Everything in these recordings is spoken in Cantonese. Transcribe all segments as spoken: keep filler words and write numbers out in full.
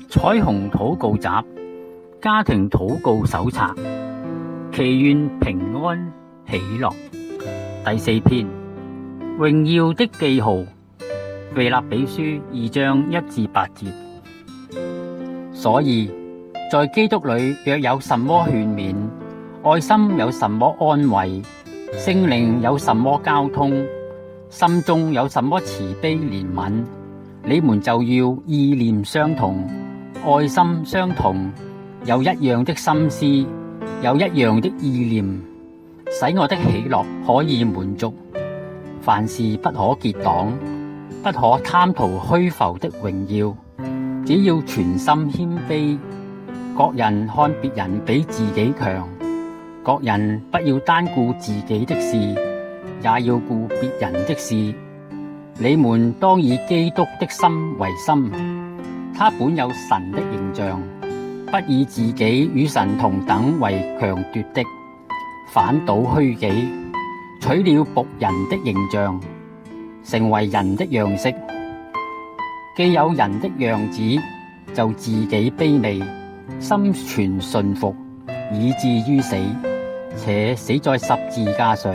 彩虹禱告集家庭禱告手冊，祈願平安喜樂。第四篇，榮耀的記號。腓立比書二章一至八節。所以在基督裏若有什麼勸勉，愛心有什麼安慰，聖靈有什麼交通，心中有什麼慈悲憐憫，你們就要意念相同，愛心相同，有一樣的心思，有一樣的意念，使我的喜樂可以滿足。凡事不可結黨，不可貪圖虛浮的榮耀，只要全心謙卑，各人看別人比自己強，各人不要單顧自己的事，也要顧別人的事。你們當以基督的心為心，他本有神的形象，不以自己與神同等為強奪的，反倒虛己，取了僕人的形象，成為人的樣式。既有人的樣子，就自己卑微，心存順服，以至於死，且死在十字架上。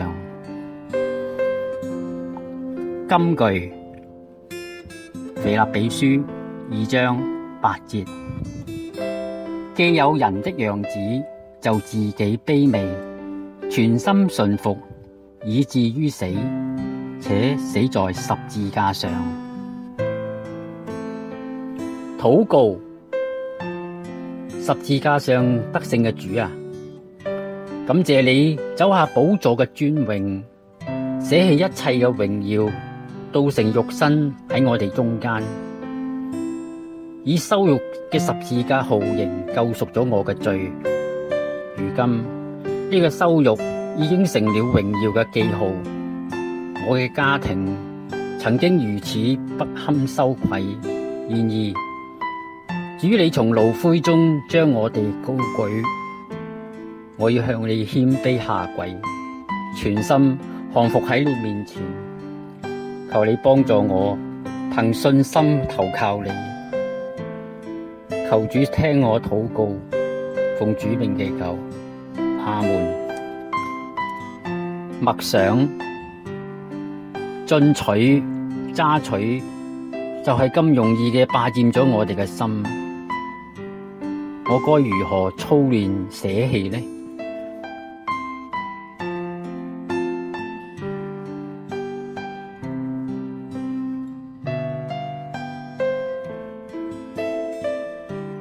金句：腓立比書二章八節。既有人的樣子，就自己卑微，全心順服，以至於死，且死在十字架上。禱告：十字架上得勝嘅主啊，感謝你走下寶座嘅尊榮，捨棄一切嘅榮耀，道成肉身喺我哋中間，以羞辱嘅十字架豪刑救贖咗我嘅罪。如今呢個羞辱已經成了榮耀嘅記號。我嘅家庭曾經如此不堪羞愧，然而主你從爐灰中將我哋高舉，我要向你謙卑下跪，全心降服喺你面前。求你幫助我，憑信心投靠你。求主聽我禱告，奉主名祈求，阿門。默想：進取、揸取，就係咁容易嘅霸佔咗我哋嘅心。我該如何操練捨棄呢？